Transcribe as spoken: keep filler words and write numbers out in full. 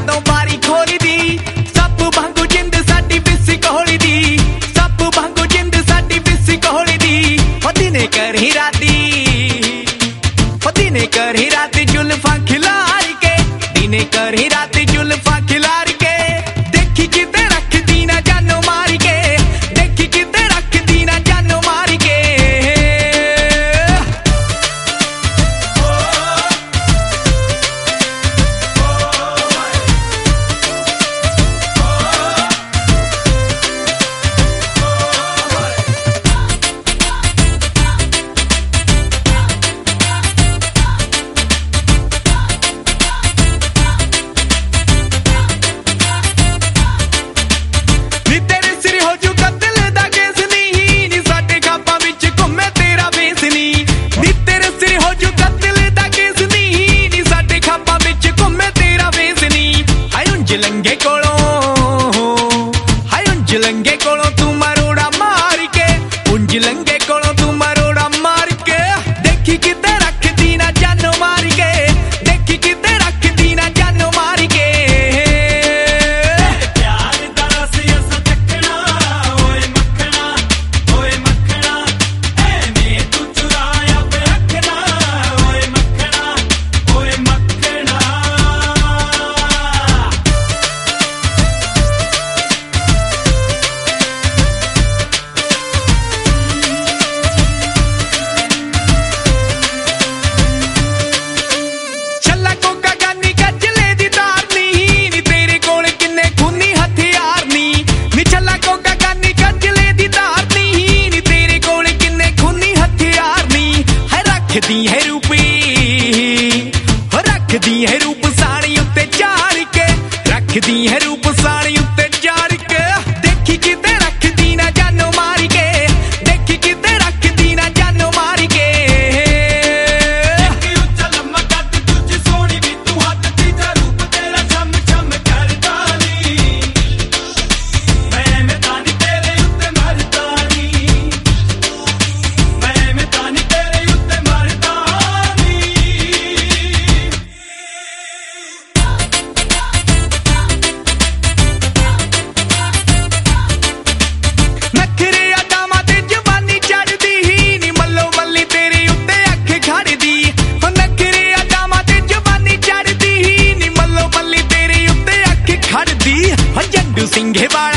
जदों बारी खोली दी सप वांगू जिंद साडी बिस्सी कोहली दी सप वांगू जिंद साडी बिस्सी कोहली दी दिने करही राती दिने करही राती जुल्फां खिलार के दिने करही राती जुल्फां खिलार के देखी किते रख दी ना जानो मार के देखी किते रख दी ना जानो मार के लंगे कोलों हाय उंज लंगे कोलों तू मरोड़ा मार के उंज लंगे कोलों तू मरोड़ा मार के देखी किते रख दी ना जानो मार के देखी किते रख दी ना जानो मार के प्यार दा रस अस चखना ओए मखना ओए मखना ऐवें तू चुराया पे रखना ओए मखना ओए मखना रखदी है रूपी रखदी है रूप साड़ी उत्ते चार के रखदी है रूप साड़ी उत्ते चार के देखी किते रख दी ना जानो मार के देखी किते रख दी ना जानो मार के उच्चा लम्मा कद तुझ सोनी भी तू हद तीजा रूप तेरा छम छम करदा नी मैं मैं तानी तेरे उत्ते मरदा नी मैं मैं तानी तेरे उत्ते मरदा ਸਿੰਘੇ ਵਾਲਾ